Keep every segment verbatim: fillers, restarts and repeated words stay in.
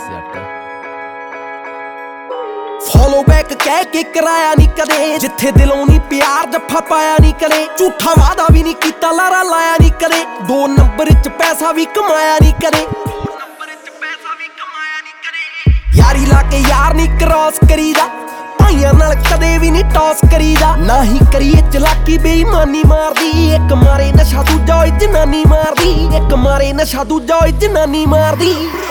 ਜੱਟ follow back ਕਹਿ ਕੇ ਕਰਾਇਆ ਨਹੀਂ ਕਦੇ, ਜਿੱਥੇ ਦਿਲੋਂ ਨਹੀਂ ਪਿਆਰ ਜੱਫਾ ਪਾਇਆ ਨਹੀਂ ਕਦੇ, ਝੂਠਾ ਵਾਦਾ ਵੀ ਨਹੀਂ ਕੀਤਾ ਲਾਰਾ ਲਾਇਆ ਨਹੀਂ ਕਦੇ, ਦੋ ਨੰਬਰ ਚ ਪੈਸਾ ਵੀ ਕਮਾਇਆ ਨਹੀਂ ਕਦੇ, ਯਾਰੀ ਲਾ ਕੇ ਯਾਰ ਨਹੀਂ ਕ੍ਰਾਸ ਕਰੀਦਾ, ਭਾਈਆਂ ਨਾਲ ਕਦੇ ਵੀ ਨਹੀਂ ਟੌਸ ਕਰੀਦਾ, ਨਾ ਹੀ ਕਰੀਏ ਚਲਾਕੀ ਬੇਈਮਾਨੀ ਮਾਰਦੀ, ਇੱਕ ਮਾਰੇ ਨਸ਼ਾ ਦੂਜਾ ਓਏ ਜਨਾਨੀ ਮਾਰਦੀ, ਇੱਕ ਮਾਰੇ ਨਸ਼ਾ ਦੂਜਾ ਓਏ ਜਨਾਨੀ ਮਾਰਦੀ।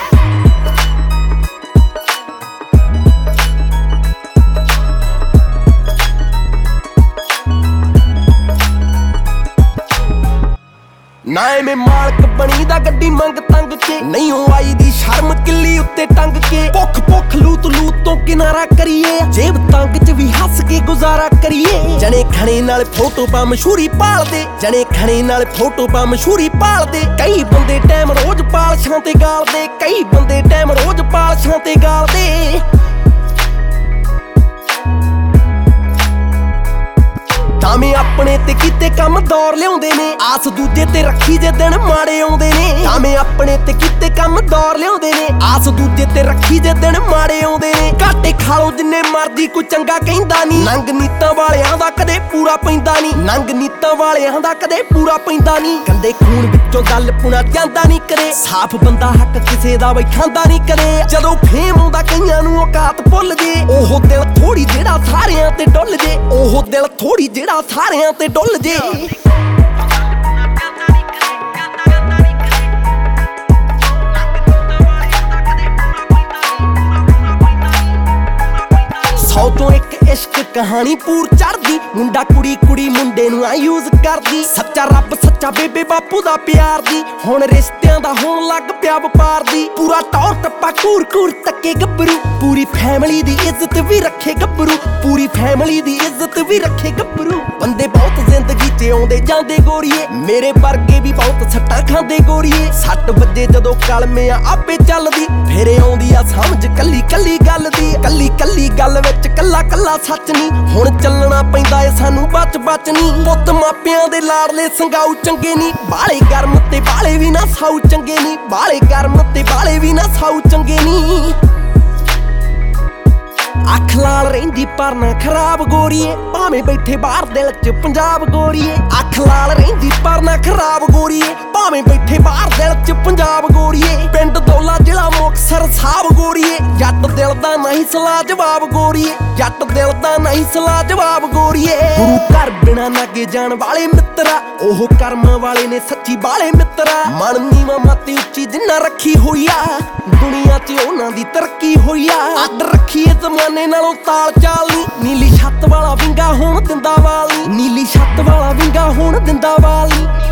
ਨਾ ਐਵੇਂ ਮਾਲਕ ਬਣੀ ਦਾ ਗੱਡੀ ਮੰਗ ਤੰਗ ਕੇ, ਨਹੀਂ ਉਹ ਆਈ ਦੀ ਸ਼ਰਮ ਕਿੱਲੀ ਉੱਤੇ ਟੰਗ ਕੇ, ਭੁੱਖ ਭੁੱਖ ਲੂਤ ਲੂਤ ਤੋਂ ਕਿਨਾਰਾ ਕਰੀਏ, ਜੇਬ ਤੰਗ ਚ ਵੀ ਹੱਸ ਕੇ ਗੁਜ਼ਾਰਾ ਕਰੀਏ, ਜਣੇ ਖਣੇ ਨਾਲ ਫੋਟੋ ਪਾ ਮਸ਼ਹੂਰੀ ਭਾਲਦੇ, ਜਣੇ ਖਣੇ ਨਾਲ ਫੋਟੋ ਪਾ ਮਸ਼ਹੂਰੀ ਭਾਲਦੇ, ਕਈ ਬੰਦੇ ਟਾਈਮ ਰੋਜ਼ ਪਾਲਸ਼ਾਂ ਤੇ ਗਾਲਦੇ, ਕਈ ਬੰਦੇ ਟਾਈਮ ਰੋਜ਼ ਪਾਲਸ਼ਾਂ ਤੇ ਗਾਲਦੇ। ਤਾਵੇਂ ਆਪਣੇ ਤੇ ਕੀਤੇ ਕੰਮ ਦੌਰ ਲਿਆਉਂਦੇ ਨੇ, ਆਸ ਦੂਜੇ ਤੇ ਰੱਖੀ ਜੇ ਦਿਨ ਮਾੜੇ ਆਉਂਦੇ ਨੇ, ਤਾਵੇਂ ਆਪਣੇ ਤੇ ਕੀਤੇ ਕੰਮ ਦੌਰ ਲਿਆਉਂਦੇ ਨੇ, ਆਸ ਦੂਜੇ ਤੇ ਰੱਖੀ ਜੇ ਦਿਨ ਮਾੜੇ ਆਉਂਦੇ ਨੇ, ਘਾਟੇ ਖਾਲੋ ਜਿੰਨੇ ਮਰਦੀ ਕੋਈ ਚੰਗਾ ਕਹਿੰਦਾ ਨਹੀਂ, ਨੰਗ ਨੀਤਾਂ ਵਾਲਿਆਂ ਦਾ ਕਦੇ ਪੂਰਾ ਪੈਂਦਾ ਨਹੀਂ, ਨੰਗ ਨੀਤਾਂ ਵਾਲਿਆਂ ਦਾ ਕਦੇ ਪੂਰਾ ਪੈਂਦਾ ਨਹੀਂ, ਕੰਦੇ ਖੂਨ ਵਿੱਚੋਂ ਗੱਲ ਪੁਣਾ ਜਾਂਦਾ ਨਹੀਂ ਕਰੇ, ਸਾਫ਼ ਬੰਦਾ ਹੱਕ ਕਿਸੇ ਦਾ ਬਈ ਖਾਂਦਾ ਨਹੀਂ ਕਰੇ, ਜਦੋਂ ਫੇਮ ਆਉਂਦਾ ਕਈਆਂ ਨੂੰ ਔਕਾਤ ਭੁੱਲ ਜੇ, ਉਹ ਦਿਲ ਥੋੜੀ ਜਿਹੜਾ ਸਾਰਿਆਂ ਤੇ ਡੁੱਲ ਜੇ, ਉਹ ਦਿਲ ਥੋੜੀ ਜਿਹੜਾ ਸਾਰਿਆਂ ਤੇ ਡੁੱਲ ਜੇ। ਸੌ ਤੋਂ ਇੱਕ ਇਸ਼ਕ ਕਹਾਣੀ ਪੂਰ ਚੜਦੀ, ਮੁੰਡਾ ਕੁੜੀ ਕੁੜੀ ਮੁੰਡੇ ਨੂੰ ਆ ਯੂਜ਼ ਕਰਦੀ, ਸੱਚਾ ਰੱਬ ਸੱਚਾ ਬੇਬੇ ਬਾਪੂ ਦਾ ਪਿਆਰ ਦੀ, ਹੁਣ ਰਿਸ਼ਤਿਆਂ ਦਾ ਹੋਣ ਲੱਗ ਪਿਆ ਵਪਾਰ ਦੀ, ਪੂਰਾ ਟੌਰ ਟੱਪਾ ਘੂਰ ਘੂਰ ਤੱਕੇ ਗੱਭਰੂ, ਪੂਰੀ ਫੈਮਿਲੀ ਦੀ ਇੱਜ਼ਤ ਵੀ ਰੱਖੇ ਗੱਭਰੂ, ਪੂਰੀ ਫੈਮਿਲੀ ਦੀ ਇੱਜ਼ਤ ਵੀ ਰੱਖੇ ਗੱਭਰੂ। ਬੰਦੇ ਬਹੁਤ ਜ਼ਿੰਦਗੀ 'ਚ ਆਉਂਦੇ ਜਾਂਦੇ ਗੋਰੀਏ, ਮੇਰੇ ਵਰਗੇ ਵੀ ਬਹੁਤ ਸੱਟਾਂ ਖਾਂਦੇ ਗੋਰੀਏ, ਸੱਟ ਵੱਜੇ ਜਦੋਂ ਕਲਮੇ ਆ ਆਪੇ ਚੱਲਦੀ, ਫੇਰ ਆਉਂਦੀ ਆ ਸਮਝ ਕੱਲੀ ਕੱਲੀ ਗੱਲ ਦੀ, ਕੱਲੀ ਕੱਲੀ ਗੱਲ ਵਿੱਚ ਕੱਲਾ ਕੱਲਾ ਸੱਚ ਨਹੀਂ, ਹੁਣ ਚੱਲਣਾ ਪੈਂਦਾ ਏ ਸਾਨੂੰ ਬਚ ਬਚ ਨਹੀਂ, ਪੁੱਤ ਮਾਪਿਆਂ ਦੇ ਲਾੜਲੇ ਸੰਗਾਊ ਚੰਗੇ ਨਹੀਂ, ਬਾਲੇ ਗਰਮ ਤੇ ਬਾਲੇ ਵੀ ਨਾ ਸਾਊ ਚੰਗੇ ਨਹੀਂ, ਬਾਲੇ ਗਰਮ ਤੇ ਬਾਲੇ ਵੀ ਨਾ ਸਾਊ ਚੰਗੇ ਨਹੀਂ। ਅੱਖ ਲਾਲ ਰਹਿੰਦੀ ਪਰ ਨਾ ਖਰਾਬ ਗੋਰੀਏ, ਭਾਵੇਂ ਬੈਠੇ ਬਾਹਰ ਦਿਲ ਚ ਪੰਜਾਬ ਗੋਰੀਏ, ਅੱਖ ਲਾਲ ਰਹਿੰਦੀ ਪਰ ਨਾ ਖਰਾਬ ਗੋਰੀਏ, ਭਾਵੇਂ ਬੈਠੇ ਬਾਹਰ ਦਿਲ ਚ ਪੰਜਾਬ ਗੋਰੀਏ, ਪਿੰਡ ਦੋਲਾ ਜ਼ਿਲ੍ਹਾ ਮੁਕਤਸਰ ਸਾਹਿਬ ਗੋਰੀਏ, ਜੱਟ ਦਿਲ ਦਾ ਨਹੀਂ ਸਲਾਹ ਜਵਾਬ ਗੋਰੀਏ, ਜੱਟ ਦਿਲ ਦਾ ਨਹੀਂ ਸਲਾਹ ਜਵਾਬ ਗੋਰੀਏ। ਗੁਰੂ ਘਰ ਬਿਨਾ ਨਾਗੇ ਜਾਣ ਵਾਲੇ ਮਿੱਤਰਾ, ਉਹ ਕਰਮਾਂ ਵਾਲੇ ਨੇ ਸੱਚੀ ਬਾਲੇ ਮਿੱਤਰਾ, ਮਨ ਨੀਵਾਂ ਮੱਤ ਉੱਚੀ ਜਿੰਨਾ ਰੱਖੀ ਹੋਈ ਆ, ਦੁਨੀਆ 'ਚ ਉਹਨਾਂ ਦੀ ਤਰੱਕੀ ਹੋਈ ਆ, ਅੱਡ ਰੱਖੀਏ ਜ਼ਮਾਨੇ ਨਾਲੋਂ ਤਾਲ ਚਾਲ ਨੀ, ਨੀਲੀ ਛੱਤ ਵਾਲਾ ਵਿੰਗਾ ਹੋਣ ਦਿੰਦਾ ਵਾਲ ਨੀ, ਨੀਲੀ ਛੱਤ ਵਾਲਾ ਵਿੰਗਾ ਹੋਣ ਦਿੰਦਾ ਵਾਲ ਨੀ।